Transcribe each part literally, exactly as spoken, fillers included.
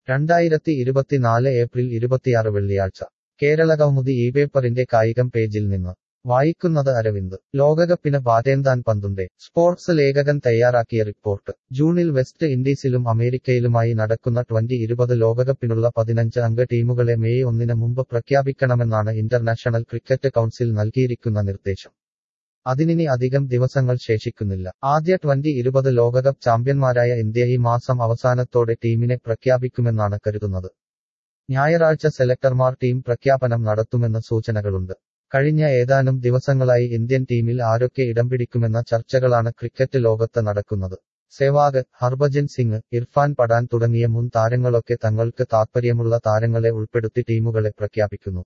രണ്ടായിരത്തി ഇരുപത്തിനാല് ഏപ്രിൽ ഇരുപത്തിയാറ് വെള്ളിയാഴ്ച കേരള കൗമുദി ഈ പേപ്പറിന്റെ കായികം പേജിൽ നിന്ന് വായിക്കുന്നത് അരവിന്ദ്. ലോകകപ്പിന് ബാറ്റേന്താൻ പന്തുണ്ടേ? സ്പോർട്സ് ലേഖകൻ തയ്യാറാക്കിയ റിപ്പോർട്ട്. ജൂണിൽ വെസ്റ്റ് ഇൻഡീസിലും അമേരിക്കയിലുമായി നടക്കുന്ന ട്വന്റി ഇരുപത് ലോകകപ്പിനുള്ള പതിനഞ്ച് അംഗ ടീമുകളെ മെയ് ഒന്നിന് മുമ്പ് പ്രഖ്യാപിക്കണമെന്നാണ് ഇന്റർനാഷണൽ ക്രിക്കറ്റ് കൗൺസിൽ നൽകിയിരിക്കുന്ന നിർദ്ദേശം. അതിനിനി അധികം ദിവസങ്ങൾ ശേഷിക്കുന്നില്ല. ആദ്യ ട്വന്റി ഇരുപത് ലോകകപ്പ് ചാമ്പ്യന്മാരായ ഇന്ത്യ ഈ മാസം അവസാനത്തോടെ ടീമിനെ പ്രഖ്യാപിക്കുമെന്നാണ് കരുതുന്നത്. ഞായറാഴ്ച സെലക്ടർമാർ ടീം പ്രഖ്യാപനം നടത്തുമെന്ന് സൂചനകളുണ്ട്. കഴിഞ്ഞ ഏതാനും ദിവസങ്ങളായി ഇന്ത്യൻ ടീമിൽ ആരൊക്കെ ഇടം പിടിക്കുമെന്ന ചർച്ചകളാണ് ക്രിക്കറ്റ് ലോകത്ത് നടക്കുന്നത്. സെവാഗ്, ഹർഭജൻ സിംഗ്, ഇർഫാൻ പഠാൻ തുടങ്ങിയ മുൻ താരങ്ങളൊക്കെ തങ്ങൾക്ക് താത്പര്യമുള്ള താരങ്ങളെ ഉൾപ്പെടുത്തി ടീമുകളെ പ്രഖ്യാപിക്കുന്നു.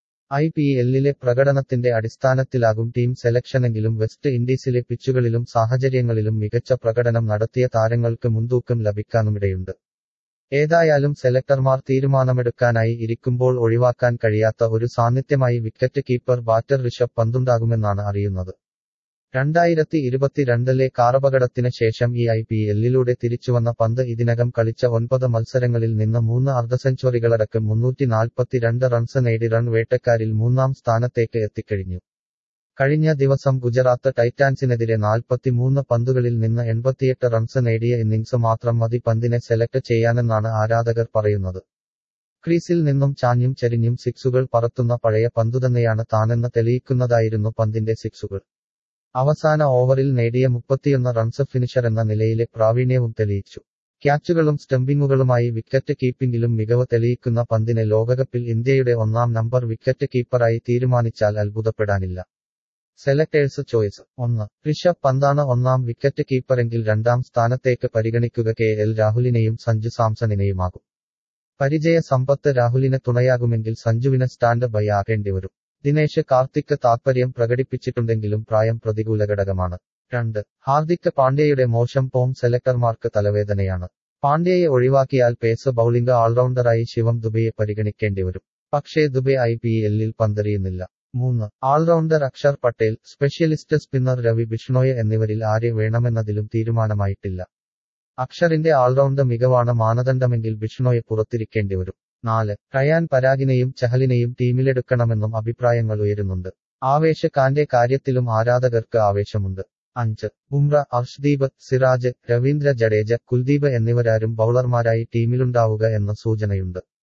ഐ പി എല്ലിലെ പ്രകടനത്തിന്റെ അടിസ്ഥാനത്തിലാകും ടീം സെലക്ഷനെങ്കിലും വെസ്റ്റ് ഇൻഡീസിലെ പിച്ചുകളിലും സാഹചര്യങ്ങളിലും മികച്ച പ്രകടനം നടത്തിയ താരങ്ങൾക്ക് മുൻതൂക്കം ലഭിക്കാനുമിടയുണ്ട്. ഏതായാലും സെലക്ടർമാർ തീരുമാനമെടുക്കാനായി ഇരിക്കുമ്പോൾ ഒഴിവാക്കാൻ കഴിയാത്ത ഒരു സാന്നിധ്യമായി വിക്കറ്റ് കീപ്പർ ബാറ്റർ ഋഷഭ് പന്തുണ്ടാകുമെന്നാണ് അറിയുന്നത്. രണ്ടായിരത്തി ഇരുപത്തിരണ്ടിലെ കാറപകടത്തിന് ശേഷം ഈ ഐ പി എല്ലിലൂടെ തിരിച്ചുവന്ന പന്ത് ഇതിനകം കളിച്ച ഒൻപത് മത്സരങ്ങളിൽ നിന്ന് മൂന്ന് അർദ്ധസെഞ്ചുറികളടക്കം മുന്നൂറ്റി നാൽപ്പത്തിരണ്ട് റൺസ് നേടി റൺ വേട്ടക്കാരിൽ മൂന്നാം സ്ഥാനത്തേക്ക് എത്തിക്കഴിഞ്ഞു. കഴിഞ്ഞ ദിവസം ഗുജറാത്ത് ടൈറ്റാൻസിനെതിരെ നാൽപ്പത്തിമൂന്ന് പന്തുകളിൽ നിന്ന് എൺപത്തിയെട്ട് റൺസ് നേടിയ ഇന്നിംഗ്സ് മാത്രം മതി പന്തിനെ സെലക്ട് ചെയ്യാനെന്നാണ് ആരാധകർ പറയുന്നത്. ക്രീസിൽ നിന്നും ചാഞ്ഞും ചരിഞ്ഞും സിക്സുകൾ പറത്തുന്ന പഴയ പന്തുതന്നെയാണ് താനെന്ന് തെളിയിക്കുന്നതായിരുന്നു പന്തിന്റെ സിക്സുകൾ. അവസാന ഓവറിൽ നേടിയ മുപ്പത്തിയൊന്ന് റൺസ് ഫിനിഷർ എന്ന നിലയിലെ പ്രാവീണ്യവും തെളിയിച്ചു. ക്യാച്ചുകളും സ്റ്റംപിങ്ങുകളുമായി വിക്കറ്റ് കീപ്പിംഗിലും മികവ് തെളിയിക്കുന്ന പന്തിനെ ലോകകപ്പിൽ ഇന്ത്യയുടെ ഒന്നാം നമ്പർ വിക്കറ്റ് കീപ്പറായി തീരുമാനിച്ചാൽ അത്ഭുതപ്പെടാനില്ല. Selectors choice. ഒന്ന്. ഋഷഭ് പന്താണ് ഒന്നാം വിക്കറ്റ് കീപ്പറെങ്കിൽ രണ്ടാം സ്ഥാനത്തേക്ക് പരിഗണിക്കുക കെ എൽ രാഹുലിനെയും സഞ്ജു സാംസണിനെയുമാകും. പരിചയ സമ്പത്ത് രാഹുലിന് തുണയാകുമെങ്കിൽ സഞ്ജുവിന് സ്റ്റാൻഡ് ബൈ ആകേണ്ടിവരും. ദിനേശ് കാർത്തിക് താത്പര്യം പ്രകടിപ്പിച്ചിട്ടുണ്ടെങ്കിലും പ്രായം പ്രതികൂല ഘടകമാണ്. രണ്ട്. ഹാർദിക് പാണ്ഡ്യയുടെ മോശം ഫോം സെലക്ടർമാർക്ക് തലവേദനയാണ്. പാണ്ഡ്യയെ ഒഴിവാക്കിയാൽ പേസ് ബൌളിംഗ് ഓൾറൗണ്ടറായി ശിവം ദുബെയെ പരിഗണിക്കേണ്ടിവരും. പക്ഷേ ദുബെ ഐ പി എല്ലിൽ പന്തെറിയുന്നില്ല. മൂന്ന്. Allrounder Akshar Patel, specialist spinner Ravi Bishnoi എന്നിവരിൽ ആരെ വേണമെന്നതിലും തീരുമാനമായിട്ടില്ല. അക്ഷറിന്റെ ഓൾറൗണ്ട് മികവാണ് മാനദണ്ഡമെങ്കിൽ ബിഷ്ണോയെ പുറത്തിരിക്കേണ്ടിവരും. നാല്. റയാൻ പരാഗിനെയും ചഹലിനെയും ടീമിലെടുക്കണമെന്നും അഭിപ്രായങ്ങൾ ഉയരുന്നുണ്ട്. ആവേശ് ഖാന്റെ കാര്യത്തിലും ആരാധകർക്ക് ആവേശമുണ്ട്. അഞ്ച്. ബുംറ, അർഷ്ദീപ്, സിറാജ്, രവീന്ദ്ര ജഡേജ, കുൽദീപ് എന്നിവരാരും ബൌളർമാരായി ടീമിലുണ്ടാവുക എന്ന സൂചനയുണ്ട്.